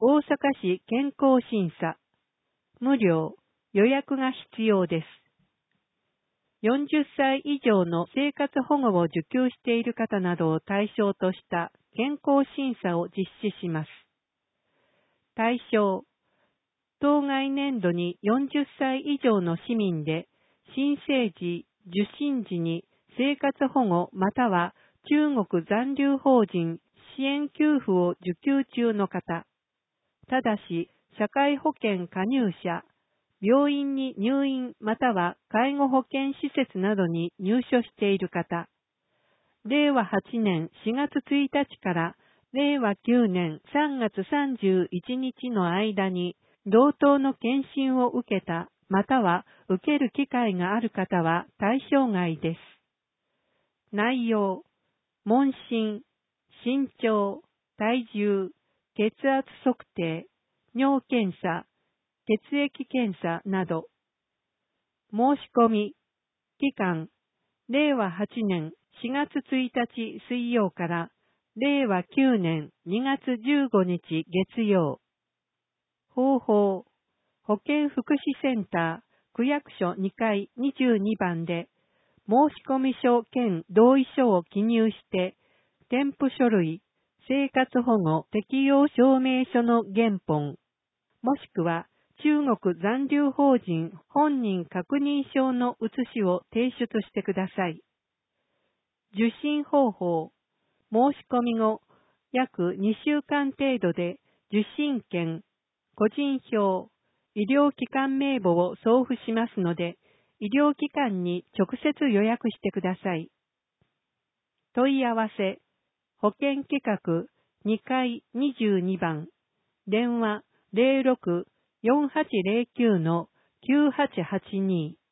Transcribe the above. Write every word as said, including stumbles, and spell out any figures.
大阪市健康審査。無料、予約が必要です。よんじゅっさい以上の生活保護を受給している方などを対象とした健康審査を実施します。対象、当該年度によんじゅっさい以上の市民で、新生児、受診時に生活保護または中国残留邦人支援給付を受給中の方、ただし社会保険加入者、病院に入院または介護保険施設などに入所している方、れいわはちねんしがつついたちかられいわきゅうねんさんがつさんじゅういちにちの間に同等の検診を受けたまたは受ける機会がある方は対象外です。内容、問診、身長、体重、血圧測定、尿検査、血液検査など。申し込み、期間、れいわはちねんしがつついたち水曜かられいわきゅうねんにがつじゅうごにち月曜。方法、保健福祉センター、区役所にかいにじゅうにばんで、申込書兼同意書を記入して、添付書類、生活保護適用証明書の原本、もしくは中国残留邦人本人確認証の写しを提出してください。受診方法、申し込み後、約にしゅうかん程度で受診券、個人票、医療機関名簿を送付しますので、医療機関に直接予約してください。問い合わせ、保険企画にかいにじゅうにばん、電話 ゼロろく よんはちゼロきゅう きゅうはちはちに